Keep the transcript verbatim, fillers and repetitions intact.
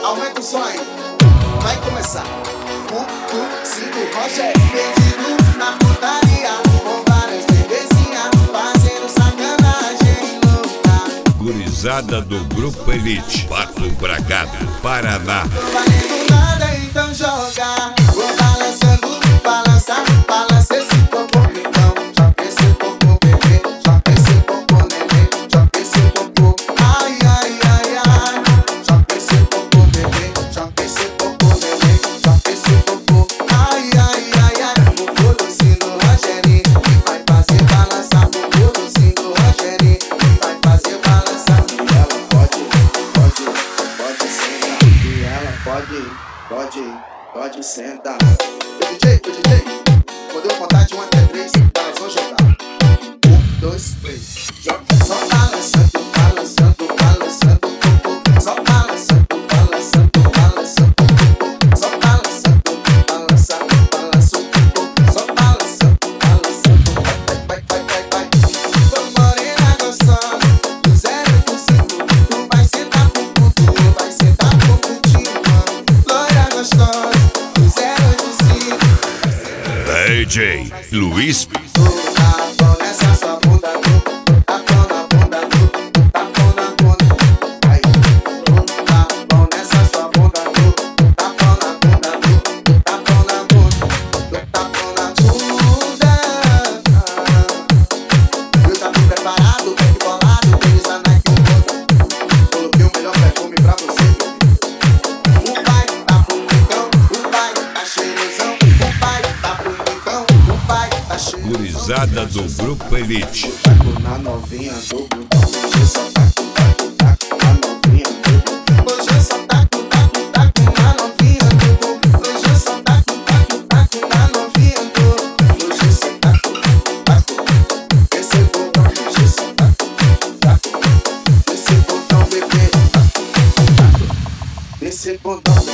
Aumenta o som aí. Vai começar. Um, dois, cinco, Rogério. Perdido na putaria, com várias bebezinhas, fazendo sacanagem louca. Gurizada do Grupo Elite, Pato Bragado, Paraná. Tô valendo nada, então joga. Vou balançando, balança, balança esse popô, então. Joga esse popô, bebê. Joga esse popô, neném. Joga esse popô. Ai, ai, ai, ai. Joga esse popô, bebê. Joga esse popô, neném. Joga esse popô. Ai, ai, ai, ai. O docinho do Rogerinho que vai fazer balançar. O docinho do Rogerinho que vai fazer balançar. E ela pode, pode, pode sentar. E ela pode, pode, pode sentar. O D J, o D J, quando eu contar de um até três, elas vão jogar. Um, dois, três. Joga só balançando, balançando, balançando o popô. Só balançando, balançando, balançando o popô. Só balançando, balançando, balançando o popô. Só balançando, balançando. Vai, vai, vai, vai, vai. Tô morena gostosa, do zero pro cinco. Tu vai sentar pro puto, vai sentar pro putinho, mano. Loira gostosa, do zero pro cinco. D J Luiz. Tapão nessa sua bunda, tapão na bunda, tapão na bunda. Aí, tapão nessa sua bunda, tapão na bunda, tapão na bunda, tapão na bunda. Eu já tô preparado, bem bolado, tênis da Nike um coloquei o melhor perfume pra você. O pai tá bonitão, o pai tá cheirosão, o pai tá bonitão, o pai tá cheirosão. Gurizada do Grupo Elite. Taco na novinha do botão. Hoje só taco, taco, taco na novinha do botão. Hoje eu só taco, taco, taco na novinha do botão. Hoje eu só taco, taco, taco na novinha do botão. Hoje eu só taco, taco, esse botão. Hoje eu só taco, taco, esse botão, bebê. Taco, taco, esse botão.